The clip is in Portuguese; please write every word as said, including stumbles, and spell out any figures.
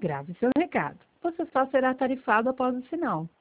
Grave seu recado. Você só será tarifado após o sinal.